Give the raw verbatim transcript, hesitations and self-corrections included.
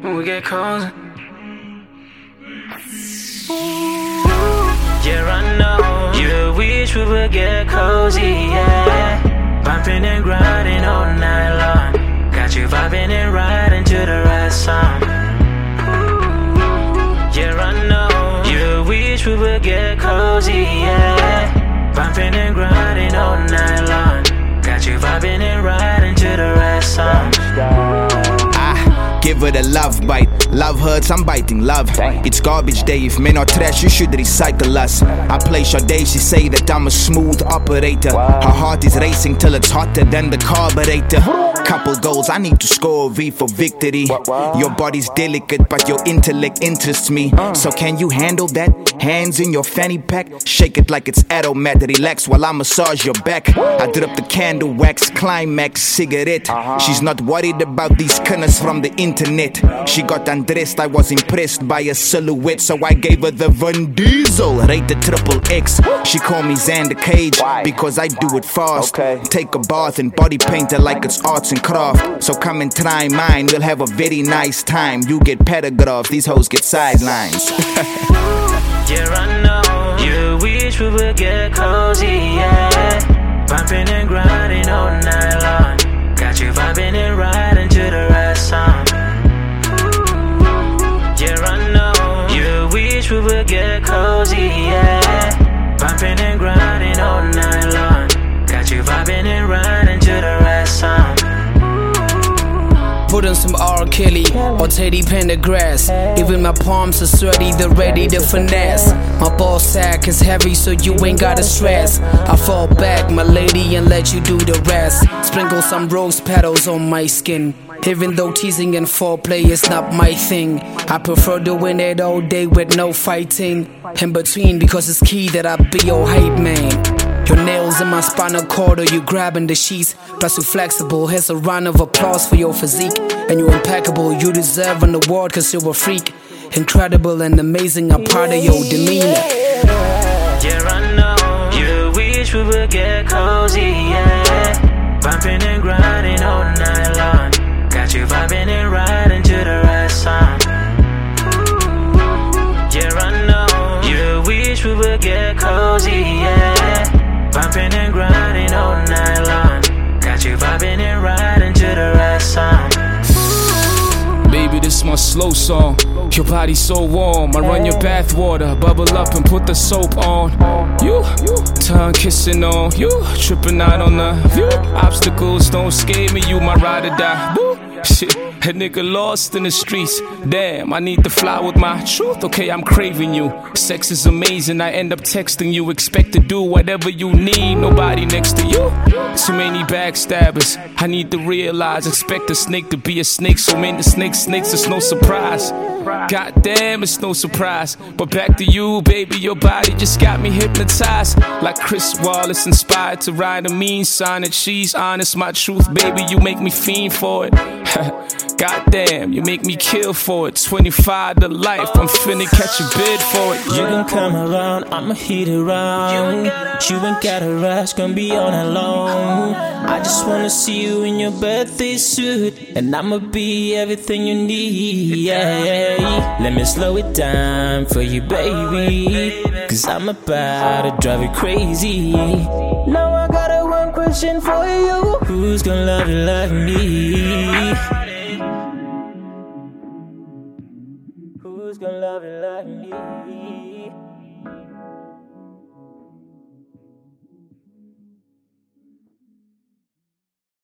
when we get cozy. Yeah, I know you wish we would get cozy, yeah. Bumping and grinding all night long. Got you vibing and riding to the right song. Yeah, I know you wish we would get cozy, yeah. Bumping and grinding all night long. Got you vibing and riding to the right song. Give her the love bite. Love hurts, I'm biting love. It's garbage day, if men are trash, you should recycle us. I play Sade, she say that I'm a smooth operator. Her heart is racing till it's hotter than the carburetor. Couple goals, I need to score a V for victory. Your body's delicate, but your intellect interests me. So can you handle that? Hands in your fanny pack, shake it like it's aromat. Relax while I massage your back. I drip the candle wax, climax, cigarette. She's not worried about these cunners from the internet. She got undressed, I was impressed by her silhouette, so I gave her the Vin Diesel, rate the triple X. She call me Xander Cage because I do it fast. Take a bath and body paint her like it's arts and craft. So come and try mine, we'll have a very nice time. You get paragraphs, these hoes get sidelines. Yeah, I know you wish we would get cozy, yeah. Bumping and grinding all night long. Got you vibing and riding to the right song. Yeah, I know you wish we would get cozy, yeah. Bumping and grinding all night long. Got you vibing and riding to the right song. Put on some R. Kelly or Teddy Pendergrass. Even my palms are sweaty, they're ready to finesse. My ball sack is heavy, so you ain't gotta stress. I fall back, my lady, and let you do the rest. Sprinkle some rose petals on my skin. Even though teasing and foreplay is not my thing, I prefer doing it all day with no fighting in between, because it's key that I be your hype man. Your nails in my spinal cord, or you grabbing the sheets. Plus you flexible, here's a round of applause for your physique. And you're impeccable, you deserve an award cause you're a freak. Incredible and amazing, I'm proud of your demeanor. Yeah, I know you wish we would get cozy, yeah. Bumping and grinding all night long. Got you vibing and riding to the right song. Yeah, I know you wish we would get cozy, yeah. Bumping and grinding all night long. Got you vibing and riding to the right song. Baby, this my slow song. Your body so warm, I run your bath water, bubble up and put the soap on. You, tongue kissing on you, tripping out on the view. Obstacles don't scare me, you my ride or die. Woo. Shit, a nigga lost in the streets. Damn, I need to fly with my truth. Okay, I'm craving you. Sex is amazing, I end up texting you. Expect to do whatever you need, nobody next to you. Too many backstabbers, I need to realize. Expect a snake to be a snake, so many snakes, snakes, it's no surprise. Goddamn, it's no surprise. But back to you, baby, your body just got me hypnotized. Like Chris Wallace, inspired to ride a mean sign that she's honest. My truth, baby, you make me fiend for it. Goddamn, you make me kill for it. twenty-five to life, I'm finna catch a bid for it. You can come around, I'ma hit it around. You ain't gotta rush, gonna be on alone. I just wanna see you in your birthday suit, and I'ma be everything you need, yeah. Let me slow it down for you, baby, cause I'm about to drive you crazy. Now I got a one question for you: who's gonna love you like me? Who's gonna love you like me?